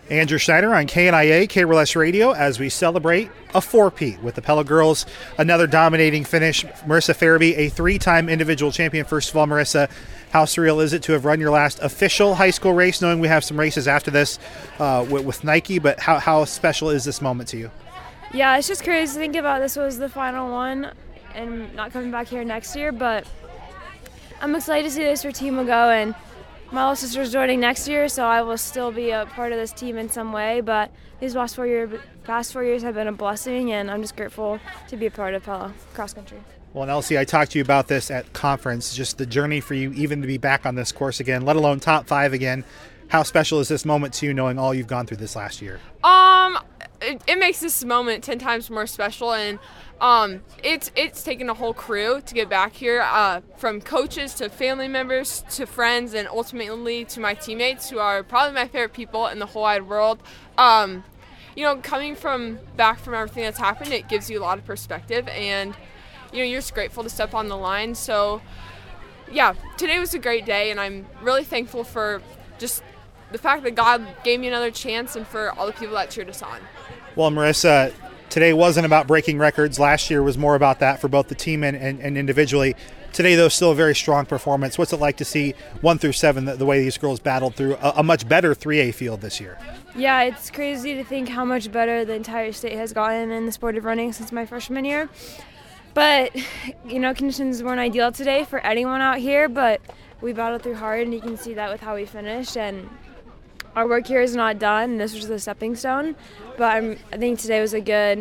Andrew Schneider on KNIA, KRLS Radio, as we celebrate a four-peat with the Pella girls. Another dominating finish. Marissa Farabee, a three-time individual champion. First of all, Marissa, how surreal is it to have run your last official high school race, knowing we have some races after this with Nike, but how special is this moment to you? Yeah, it's just crazy to think about this was the final one and not coming back here next year, but I'm excited to see this for Team Ago, and my little sister's joining next year, so I will still be a part of this team in some way, but these past 4 years have been a blessing, and I'm just grateful to be a part of Pella cross country. Well, and Elsie, I talked to you about this at conference, just the journey for you even to be back on this course again, let alone top 5 again. How special is this moment to you, knowing all you've gone through this last year? It makes this moment 10 times more special, and it's taken a whole crew to get back here, from coaches to family members to friends, and ultimately to my teammates, who are probably my favorite people in the whole wide world. Coming back from everything that's happened, it gives you a lot of perspective, and you're just grateful to step on the line. So yeah, today was a great day, and I'm really thankful for just the fact that God gave me another chance, and for all the people that cheered us on. Well, Marissa, today wasn't about breaking records. Last year was more about that for both the team and individually. Today, though, still a very strong performance. What's it like to see 1 through 7, the way these girls battled through a much better 3A field this year? Yeah, it's crazy to think how much better the entire state has gotten in the sport of running since my freshman year. But, conditions weren't ideal today for anyone out here, but we battled through hard, and you can see that with how we finished. And our work here is not done. This was the stepping stone, but I think today was a good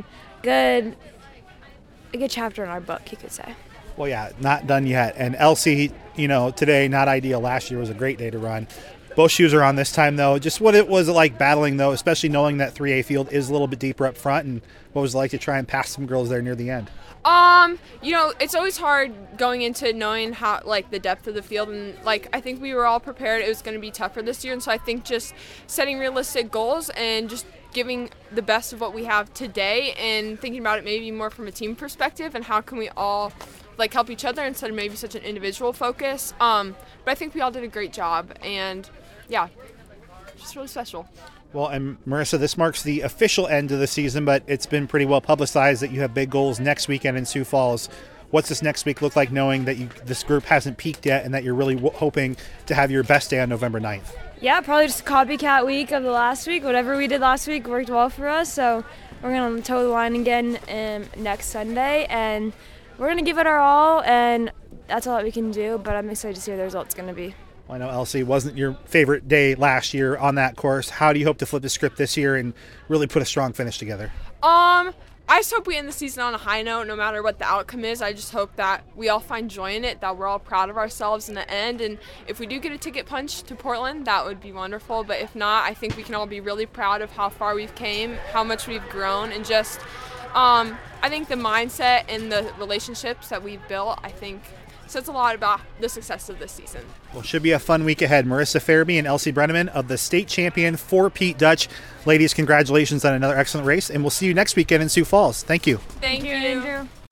chapter in our book, you could say. Well, yeah, not done yet. And Elsie, today, not ideal. Last year was a great day to run. Both shoes are on this time, though. Just what it was like battling, though, especially knowing that 3A field is a little bit deeper up front, and what was it like to try and pass some girls there near the end? It's always hard going into knowing how, the depth of the field, and, I think we were all prepared it was going to be tougher this year, and so I think just setting realistic goals and just giving the best of what we have today, and thinking about it maybe more from a team perspective, and how can we all, help each other instead of maybe such an individual focus. But I think we all did a great job, and, yeah, just really special. Well, and Marissa, this marks the official end of the season, but it's been pretty well publicized that you have big goals next weekend in Sioux Falls. What's this next week look like, knowing that this group hasn't peaked yet and that you're really hoping to have your best day on November 9th? Yeah, probably just a copycat week of the last week. Whatever we did last week worked well for us, so we're going to toe the line again next Sunday, and we're going to give it our all, and that's all that we can do, but I'm excited to see what the result's going to be. Well, I know, Elsie, wasn't your favorite day last year on that course. How do you hope to flip the script this year and really put a strong finish together? I just hope we end the season on a high note, no matter what the outcome is. I just hope that we all find joy in it, that we're all proud of ourselves in the end, and if we do get a ticket punch to Portland, that would be wonderful. But if not, I think we can all be really proud of how far we've came, how much we've grown, and just I think the mindset and the relationships that we've built, I think, says a lot about the success of this season. Well, should be a fun week ahead. Marissa Farabee and Elsie Brenneman of the state champion 4-peat Dutch. Ladies, congratulations on another excellent race, and we'll see you next weekend in Sioux Falls. Thank you. Thank you, Andrew.